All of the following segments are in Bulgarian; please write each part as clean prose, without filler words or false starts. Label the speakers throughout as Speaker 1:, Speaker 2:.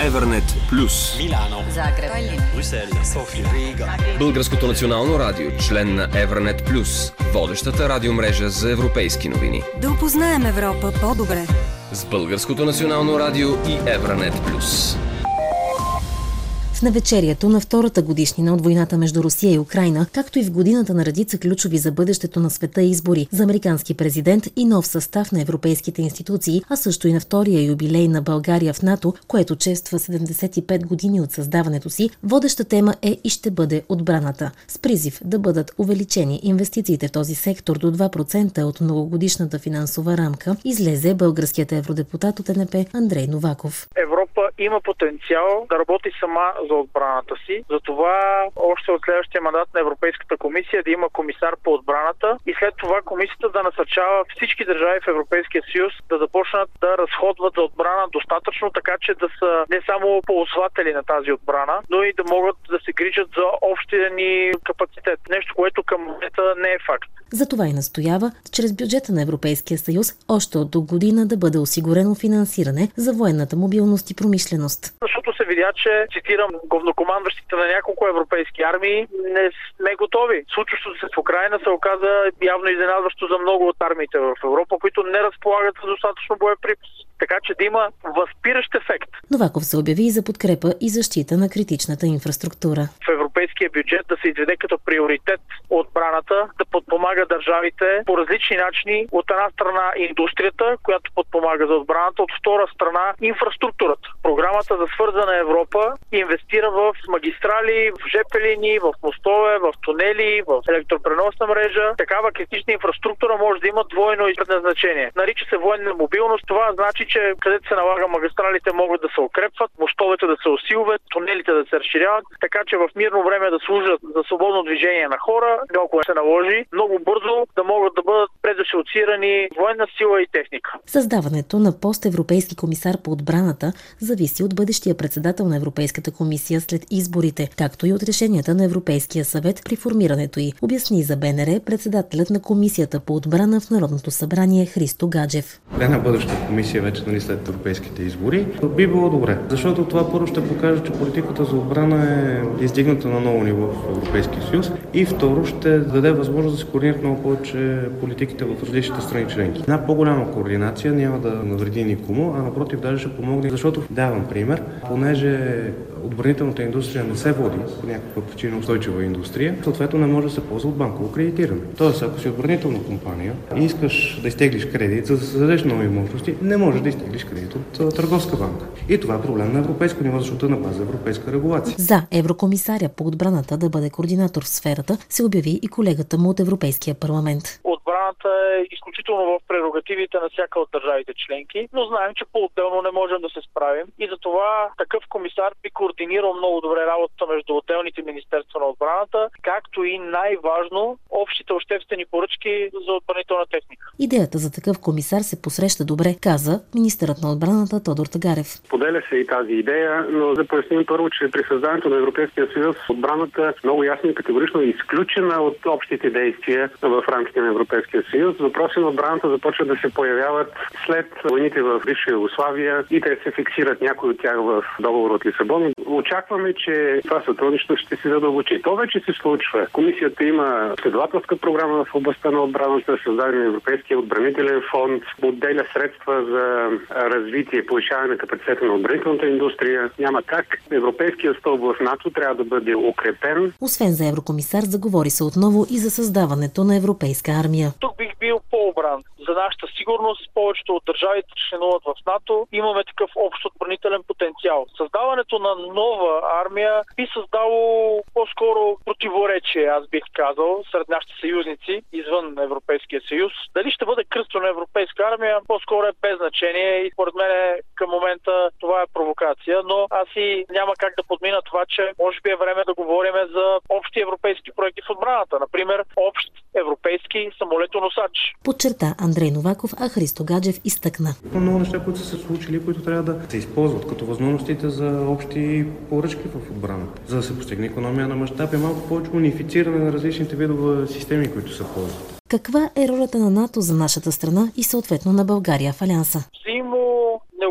Speaker 1: Евернет Плюс.
Speaker 2: Милано,
Speaker 3: Загреб,
Speaker 2: Брюксел, София, Рига.
Speaker 1: Българското национално радио, член на Евернет Плюс, водещата радиомрежа за европейски новини.
Speaker 3: да опознаем Европа по-добре.
Speaker 1: С Българското национално радио и Евернет Плюс.
Speaker 4: В навечерието на втората годишнина от войната между Русия и Украйна, както и в годината на редица ключови за бъдещето на света избори за американски президент и нов състав на европейските институции, а също и на втория юбилей на България в НАТО, което чества 75 години от създаването си, водеща тема е и ще бъде отбраната. С призив да бъдат увеличени инвестициите в този сектор до 2% от многогодишната финансова рамка, излезе българският евродепутат от ЕНП Андрей Новаков.
Speaker 5: Европа има потенциал да работи сама за отбраната си. Затова още от следващия мандат на Европейската комисия да има комисар по отбраната и след това комисията да насърчава всички държави в Европейския съюз да започнат да разходват за отбрана достатъчно, така че да са не само ползватели на тази отбрана, но и да могат да се грижат за общия ни капацитет. Нещо, което към момента не е факт.
Speaker 4: Затова и настоява чрез бюджета на Европейския съюз още от до година да бъде осигурено финансиране за военната мобилност и промишленост.
Speaker 5: Защото се видя, че, цитирам, главнокомандващите на няколко европейски армии не сме готови. Случващото се в Украйна се оказа явно изненадващо за много от армиите в Европа, които не разполагат с достатъчно боеприпаси. Така че да има възпиращ ефект.
Speaker 4: Новаков се обяви и за подкрепа и защита на критичната инфраструктура.
Speaker 5: В европейския бюджет да се изведе като приоритет отбраната, да подпомага държавите по различни начини. От една страна индустрията, която подпомага за отбраната, от втора страна инфраструктурата. Програмата за свързана Европа инвестира в магистрали, в ЖП линии, в мостове, в тунели, в електропреносна мрежа. Такава критична инфраструктура може да има двойно предназначение. Нарича се военна мобилност. Това значи, че където се налага магистралите могат да се укрепват, мостовете да се усилват, тунелите да се разширяват, така че в мирно време да служат за свободно движение на хора, ако се наложи, много бързо да могат да бъдат предасоциирани военна сила и техника.
Speaker 4: Създаването на пост европейски комисар по отбраната зависи от бъдещия председател на Европейската комисия след изборите, както и от решенията на Европейския съвет при формирането й, обясни за БНР председателят на комисията по отбрана в Народното събрание Христо Гаджев.
Speaker 6: Една бъдеща комисия вече след европейските избори би било добре, защото това първо ще покаже, че политиката за отбрана е издигната на ново ниво в Европейския съюз и второ ще даде възможност да се координират много повече политиките в различните страни членки. Една по-голяма координация няма да навреди никому, а напротив даже ще помогне, защото давам пример, понеже отбранителната индустрия не се води по някаква причина устойчива индустрия, съответно не може да се ползва от банково кредитиране. Тоест, ако си отбранителна компания и искаш да изтеглиш кредит, за да създадеш нови мощности, не можеш да изтеглиш кредит от търговска банка. И това е проблем на европейско ниво, защото е на база европейска регулация.
Speaker 4: За еврокомисаря по отбраната да бъде координатор в сферата се обяви и колегата му от Европейския парламент.
Speaker 5: Отбраната е изключително в прерогативите на всяка от държавите членки, но знаем, че по-отделно не можем да се справим и затова такъв комисар би координирал много добре работата между отделните министерства на отбраната, както и най-важно общите обществени поръчки за отбранителна техника.
Speaker 4: Идеята за такъв комисар се посреща добре, каза министърът на отбраната Тодор Тагарев.
Speaker 7: Поделя се и тази идея, но да поясним първо, че при създаването на Европейския съюз отбраната много ясно и категорично е изключена от общите действия в рамките на Европейския съюз. Въпроси на отбраната започват да се появяват след войните в бивша Югославия и те се фиксират някои от тях в договор от Лисабон. Очакваме, че това сътрудничество ще се задълбочи. То вече се случва. Комисията има следователска програма в областта на отбраната, създаден на Европейския отбранителен фонд, отделя средства за развитие и повишаване на капацитета на отбранителната индустрия. Няма как. Европейския стълб в НАТО трябва да бъде укрепен.
Speaker 4: Освен за еврокомисар, заговори се отново и за създаването на европейска армия.
Speaker 5: Тук бих бил по-обран. За нашата сигурност, повечето от държавите членуват в НАТО, имаме такъв общ отбранителен потенциал. Създаването на нова армия би създало по-скоро противоречие, аз бих казал, сред нашите съюзници извън Европейския съюз. Дали ще бъде кръстена европейска армия, по-скоро е без значение и според мен към момента това е провокация, но аз и няма как да подмина това, че може би е време да говорим за общи европейски проекти в отбраната. Например, общ европейски самолетоносач.
Speaker 4: Подчерта Андрей Новаков, а Христо Гаджев изтъкна.
Speaker 6: Много неща, които са се случили, които трябва да се използват като възможностите за общи поръчки в отбраната. За да се постигне икономия на мащаб и малко повече унифициране на различните видове системи, които се ползват.
Speaker 4: Каква е ролята на НАТО за нашата страна и съответно на България в Алианса?
Speaker 5: Необходими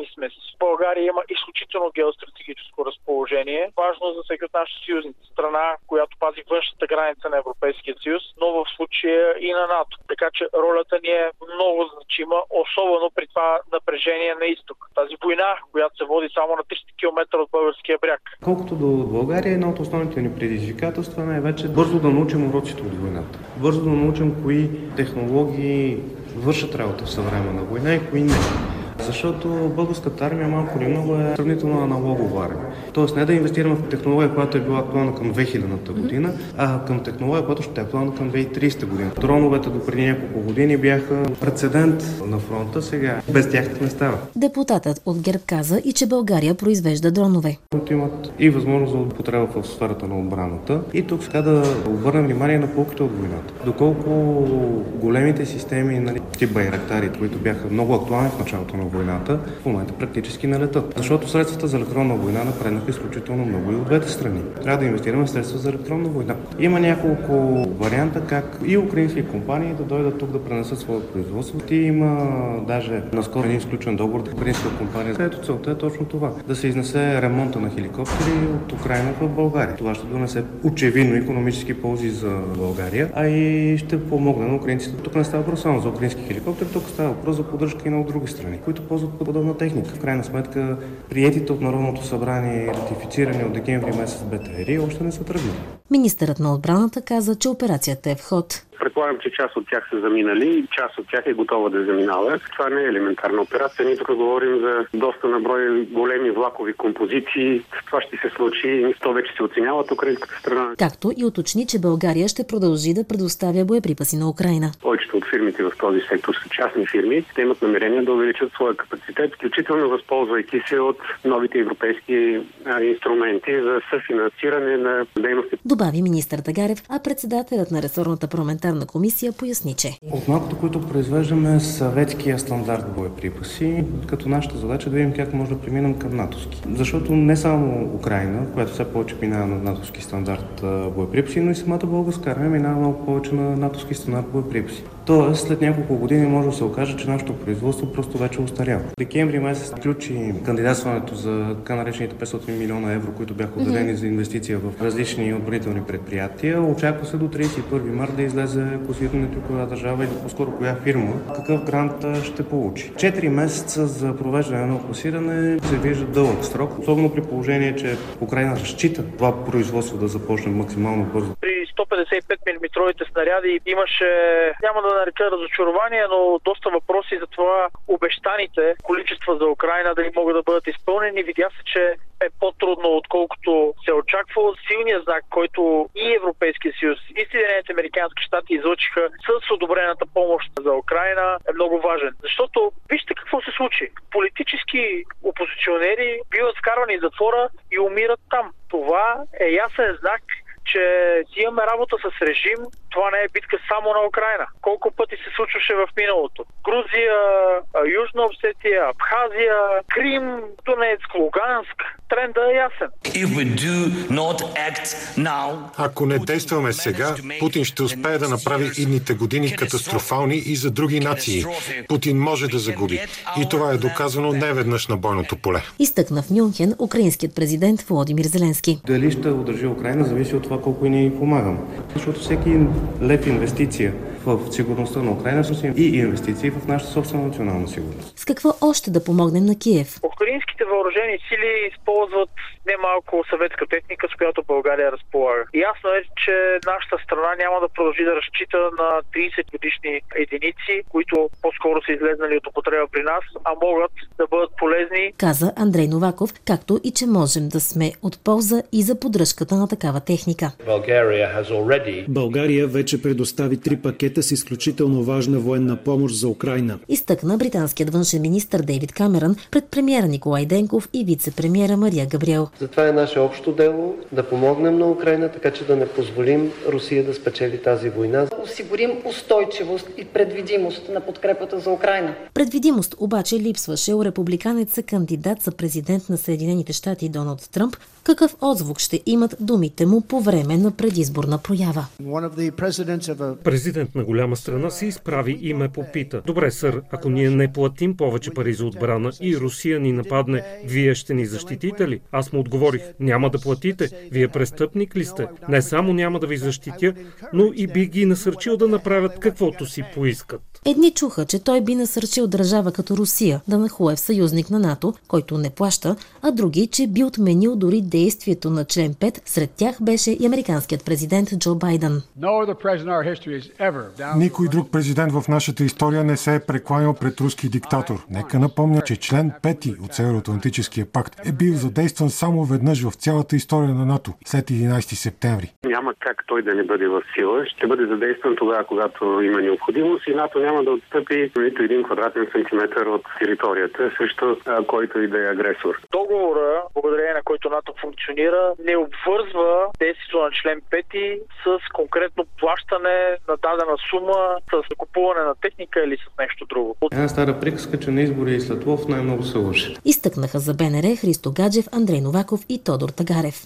Speaker 5: големи смеси. България има изключително геостратегическо разположение, важно за всеки от нашите съюзници. Страна, която пази външната граница на Европейския съюз, но в случая и на НАТО. Така че ролята ни е много значима, особено при това напрежение на изток. Тази война, която се води само на 300 км от българския бряг.
Speaker 6: Колкото до България, едно от основните ни предизвикателства е най-вече бързо да научим уроците от войната. Бързо да научим кои технологии вършат работа в съвременна война и кои не. Защото българската армия малко или много е сравнително аналогова армия. Тоест не да инвестираме в технология, която е била актуална към 2000-та година, а към технология, която ще е актуална към 2030 година. Дроновете до преди няколко години бяха прецедент на фронта, сега без тях не става.
Speaker 4: Депутатът от ГЕРБ каза и че България произвежда дронове.
Speaker 6: Които имат и възможност за употреба в сферата на отбраната. И тук сега да обърнем внимание на полките от войната. Доколко големите системи, тип Байрактари, които бяха много актуални в началото на войната, в момента практически не летат. Защото средствата за електронна война напреднаха изключително много и от двете страни. Трябва да инвестираме в средства за електронна война. Има няколко варианта как и украински компании да дойдат тук да пренесат своето производство. И има даже наскоро един изключен договор с украинска компания, където целта е точно това. Да се изнесе ремонта на хеликоптери от Украйна в България. Това ще донесе очевидно икономически ползи за България, а и ще помогне на украинците. Тук не става въпрос само за украински хеликоптери, тук става въпрос за поддръжка и на други страни, които ползват подобна техника. В крайна сметка, приетите от Народното събрание и ратифицирани от декември месец БТРи още не са тръгнали.
Speaker 4: Министърът на отбраната каза, че операцията е в ход.
Speaker 7: Предполагам, че част от тях са заминали и част от тях е готова да заминава. Това не е елементарна операция. Ние тук говорим за доста наброй големи влакови композиции. Това ще се случи и то вече се оценява от украинската страна.
Speaker 4: Както и уточни, че България ще продължи да предоставя боеприпаси на Украйна.
Speaker 7: Повечето от фирмите в този сектор са частни фирми. Те имат намерение да увеличат своя капацитет, включително възползвайки се от новите европейски инструменти за съфинансиране на дейности.
Speaker 4: Добави министър Тагарев, а председателят на ресорната парламентарна комисия поясни, че
Speaker 6: от малкото, които произвеждаме съветския стандарт боеприпаси, като нашата задача да видим как може да преминем към натовски. Защото не само Украйна, която все повече минава на натовски стандарт боеприпаси, но и самата българска армия минава много повече на натовски стандарт боеприпаси. Тоест, след няколко години може да се окаже, че нашето производство просто вече устарява. В декември месец включи кандидатстването за така наречените 500 милиона евро, които бяха отделени за инвестиция в различни отбранителни предприятия. Очаква се до 31 март да излезе класирането коя държава или по-скоро коя фирма какъв грант ще получи. 4 месеца за провеждане на класиране се вижда дълъг срок, особено при положение, че Украйна разчита това производство да започне максимално бързо.
Speaker 5: 155 мм снаряди имаше, няма да нарека разочарование, но доста въпроси за това обещаните количества за Украйна дали могат да бъдат изпълнени. Видя се, че е по-трудно, отколкото се очаква. Силният знак, който и Европейския съюз, и Съединените американски щати излъчиха с одобрената помощ за Украйна, е много важен. Защото вижте какво се случи. Политически опозиционери биват вкарвани в затвора и умират там. Това е ясен знак, че си имаме работа с режим, това не е битка само на Украйна. Колко пъти се случваше в миналото? Грузия, Южна Осетия, Абхазия, Крим, Донецк, Луганск. Трендът е ясен.
Speaker 8: Ако не действаме сега, Путин ще успее да направи идните години катастрофални и за други нации. Путин може да загуби. И това е доказано неведнъж на бойното поле.
Speaker 4: Изтъкна в Мюнхен украинският президент Володимир Зеленски.
Speaker 6: Дали ще удържи Украйна, зависи от това колко и ни помагам. Защото всеки лев инвестиция в сигурността на Украйна и инвестиции в нашата собствена национална сигурност.
Speaker 4: С какво още да помогнем на Киев?
Speaker 5: Украинските въоръжени сили използват немалко съветска техника, с която България разполага. Ясно е, че нашата страна няма да продължи да разчита на 30 годишни единици, които по-скоро са излезнали от употреба при нас, а могат да бъдат полезни.
Speaker 4: Каза Андрей Новаков, както и че можем да сме от полза и за поддръжката на такава техника.
Speaker 9: България вече предостави 3 пакета с изключително важна военна помощ за Украйна.
Speaker 4: Изтъкна британският външен министър Дейвид Камерън пред премиера Николай Денков и вице-премиера Мария Габриел.
Speaker 10: Затова е наше общо дело да помогнем на Украйна, така че да не позволим Русия да спечели тази война.
Speaker 11: Осигурим устойчивост и предвидимост на подкрепата за Украйна.
Speaker 4: Предвидимост обаче липсваше у републиканеца кандидат за президент на Съединените щати Доналд Тръмп. Какъв отзвук ще имат думите му по време на предизборна проява?
Speaker 12: Президент на голяма страна се изправи и ме попита: добре, сър, ако ние не платим повече пари за отбрана и Русия ни нападне, вие ще ни защитите ли? Аз му отговорих: няма да платите. Вие престъпник ли сте? Не само няма да ви защитя, но и би ги насърчил да направят каквото си поискат.
Speaker 4: Едни чуха, че той би насърчил държава като Русия да нахлуе в съюзник на НАТО, който не плаща, а други, че би отменил дори действието на член 5. Сред тях беше и американският президент Джо Байден.
Speaker 8: Никой друг президент в нашата история не се е прекланял пред руски диктатор. Нека напомня, че член 5 от Североатлантическия пакт е бил задействан само веднъж в цялата история на НАТО след 11 септември.
Speaker 7: Няма как той да не бъде в сила. Ще бъде задействан тогава, когато има необходимост, и НАТО няма да отстъпи нито един квадратен сантиметър от територията, също който и да е агресор.
Speaker 5: Договора, благодарение на който НАТО функционира, не обвързва действието на член 5 с конкретно плащане на дадена сума, с купуване на техника или с нещо друго.
Speaker 6: Една стара приказка, че на избори и след лов най-много се лъже.
Speaker 4: Изтъкнаха за БНР Христо Гаджев, Андрей Новаков и Тодор Тагарев.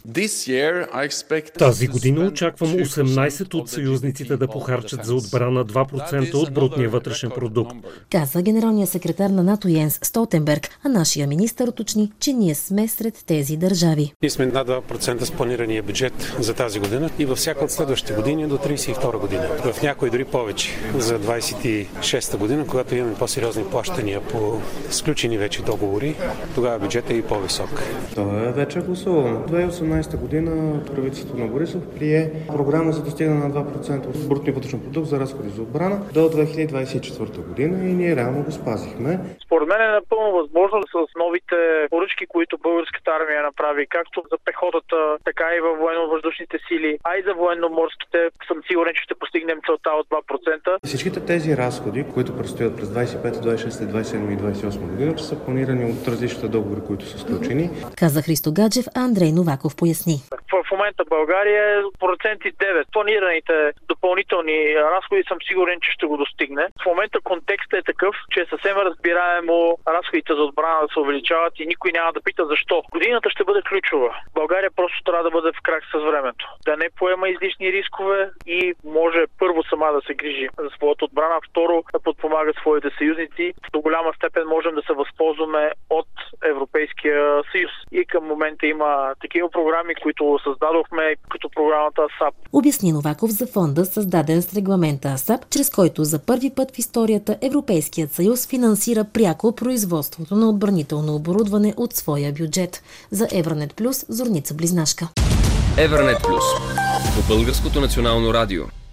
Speaker 12: Тази година очаквам 18 от съюзниците да похарчат за отбрана 2% от брутния вътрешен продукт,
Speaker 4: каза генералният секретар на НАТО Йенс Столтенберг, а нашия министър уточни, че ние сме сред тези държави.
Speaker 13: Ние сме над 2% с планирания бюджет за тази година и във всяка от следващите години до 32 година. В някои дори повече. За 26-та година, когато имаме по-сериозни плащания по сключени вече договори, тогава бюджетът е и по-висок.
Speaker 6: Това е вече гласувано. В 2018 година правителството на Борисов прие програма за достигане на 2% от брутния вътрешен продукт за разходи за отбрана до 2024 година и ние реално го спазихме.
Speaker 5: Според мен е напълно възможно с новите поръчки, които българската армия направи, както за пехотата, така и във военно-въздушните сили, а и за военно-морските, съм сигурен, че ще постигнем целта от 2%.
Speaker 6: Всичките тези разходи, които предстоят през 25, 26, 27 и 28 година, че са планирани от различните договори, които са сключени.
Speaker 4: Каза Христо Гаджев, а Андрей Новаков поясни.
Speaker 5: В момента България е 9%. Планираните допълнителни разходи съм сигурен, че ще го достигне. В момента контекстът е такъв, че е съвсем разбираемо разходите за отбрана да се увеличават и никой няма да пита защо. Годината ще бъде ключова. България просто трябва да бъде в крак с времето. Да не поема излишни рискове и може първо сама да се грижи за своята отбрана, второ да подпомага своите съюзници. До голяма степен можем да се възползваме от Европейския съюз. И към момента има такива програми, които създадохме, като програмата АСАП.
Speaker 4: Обясни Новаков за фонда, създаден с регламента АСАП, чрез който за първи път в историята Европейският съюз финансира пряко производството на отбранително оборудване от своя бюджет. За Евронет Плюс, Зорница Близнашка.
Speaker 1: Евронет Плюс по Българското национално радио.